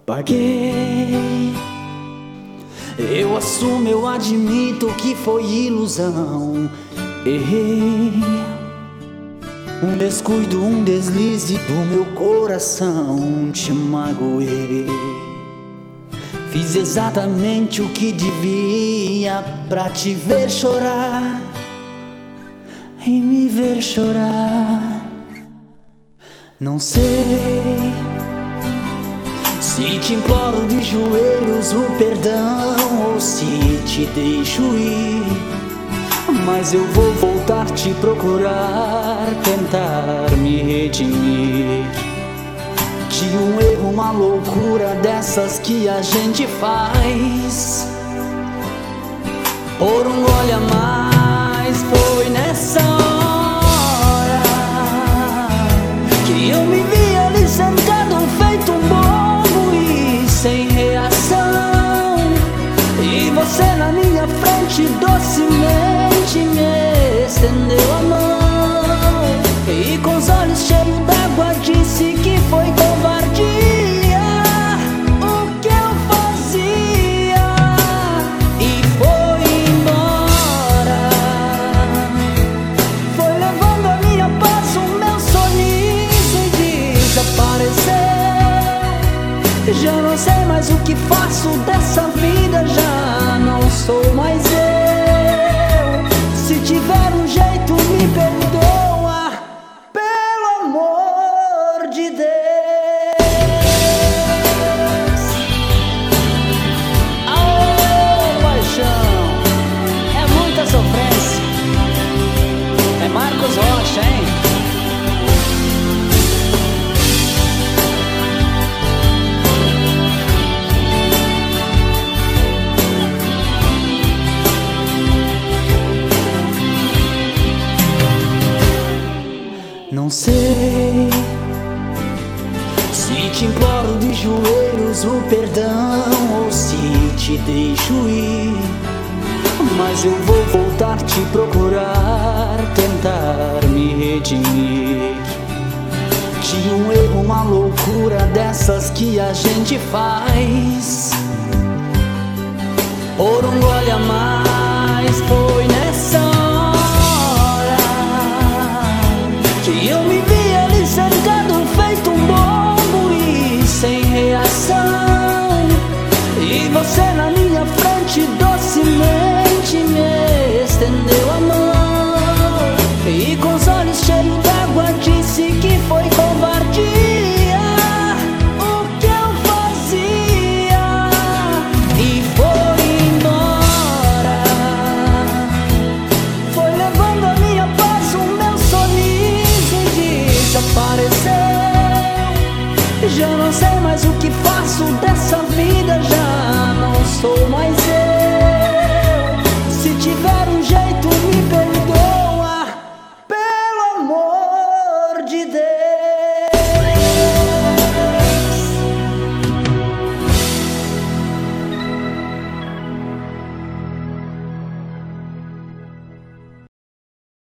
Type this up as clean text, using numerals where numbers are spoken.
Paguei. Eu assumo, eu admito que foi ilusão. Errei. Um descuido, um deslize do meu coração. Te magoei. Fiz exatamente o que devia pra te ver chorar e me ver chorar. Não sei se te imploro de joelhos o perdão ou se te deixo ir, mas eu vou voltar te procurar, tentar me redimir de um erro, uma loucura dessas que a gente faz. Por um gole a mais, foi nessa hora que eu me vi ali sentado feito um bobo e sem reação, e você na minha frente docemente me estendeu a mão e com os olhos cheios d'água disse que foi covardia o que eu fazia, e foi embora. Foi levando a minha paz, o meu sorriso e desapareceu. Já não sei mais o que faço dessa vida, já não sou mais eu. Se tiver um jeito, me perdoa, pelo amor de Deus. Aô, paixão, é muita sofrência. É Marcos Rocha, hein? Não sei se te imploro de joelhos o perdão ou se te deixo ir, mas eu vou voltar te procurar, tentar me redimir de um erro, uma loucura dessas que a gente faz. Por um gole a mais, foi nessa hora que eu me vi ali sentado feito um bobo e sem reação, e você na minha frente docemente me estendeu a mão e com os olhos cheios d'água disse que foi covardia o que eu fazia, e foi embora. Foi levando a minha paz, o meu sorriso e desapareceu. Já não sei mais o que faço dessa vida, já não sou mais eu.